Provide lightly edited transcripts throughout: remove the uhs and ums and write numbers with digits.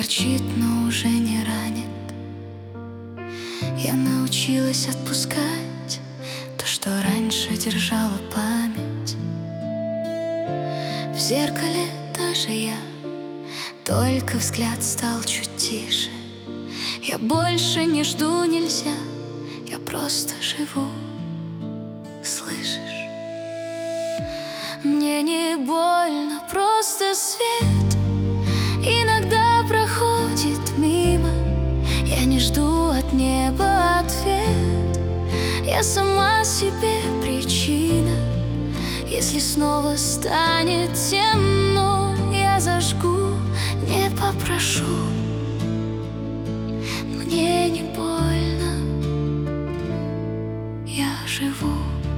огорчит, но уже не ранит. Я научилась отпускать то, что раньше держала память. В зеркале даже я, только взгляд стал чуть тише. Я больше не жду, нельзя, я просто живу. Слышишь? Мне не больно, просто свет иногда проходит мимо. Я не жду от неба ответ, я сама себе причина. Если снова станет темно, я зажгу, не попрошу. Мне не больно, я живу.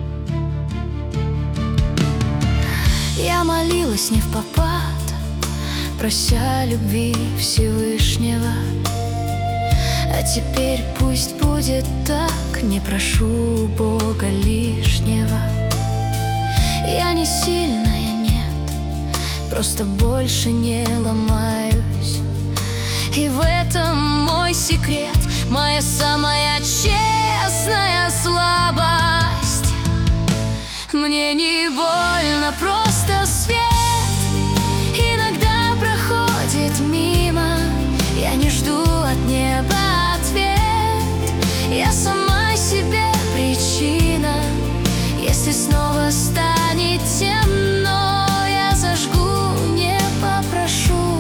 Я молилась не впопад, прося любви Всевышнего. А теперь пусть будет так, не прошу Бога лишнего. Я не сильная, нет, просто больше не ломаюсь. И в этом мой секрет, моя самая честная слабость. Мне не больно, просто свет иногда проходит мимо. Я не жду от неба ответ, я сама себе причина. Если снова станет темно, я зажгу, не попрошу.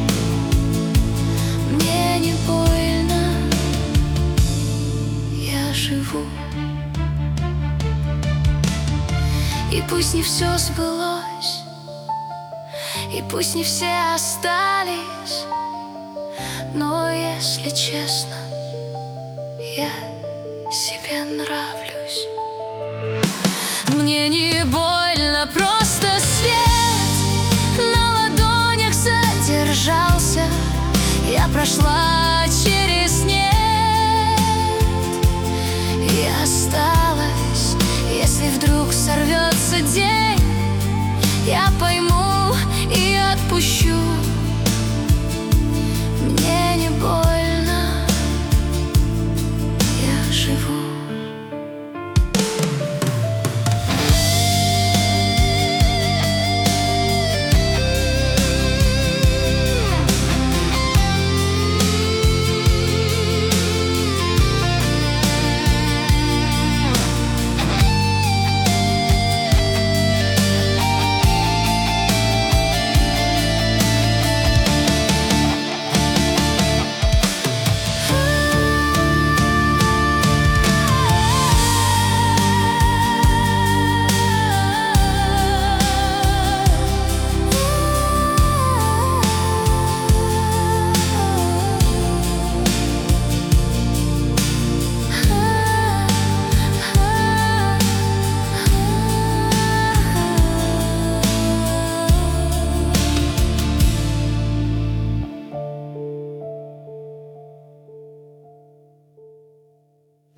Мне не больно, я живу. И пусть не все сбылось, и пусть не все остались, но если честно, я себе нравлюсь. Мне не больно, просто свет на ладонях задержался. Я прошла через нет и осталась. Если вдруг сорвется день, я пойму и отпущу.